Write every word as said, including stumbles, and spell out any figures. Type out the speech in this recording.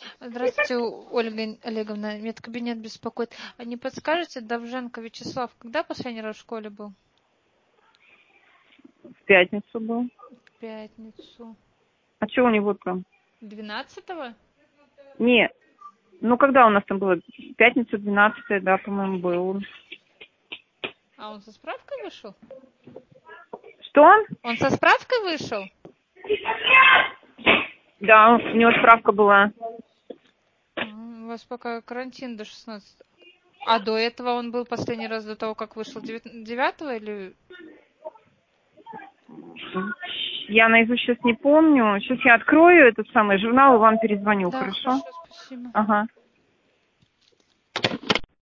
Здравствуйте, Ольга Олеговна. Медкабинет беспокоит. А не подскажете, Довженко Вячеслав, когда последний раз в школе был? В пятницу был. В пятницу. А что у него там? Двенадцатого? Не, ну когда у нас там было? Пятница, двенадцатое, да, по-моему, был. А он со справкой вышел? Что он? Он со справкой вышел? Да, у него справка была. А, у вас пока карантин до шестнадцатого. А до этого он был последний раз до того, как вышел девятого или... Я наизусть сейчас не помню. Сейчас я открою этот самый журнал и вам перезвоню, Да, хорошо? хорошо, спасибо. Ага.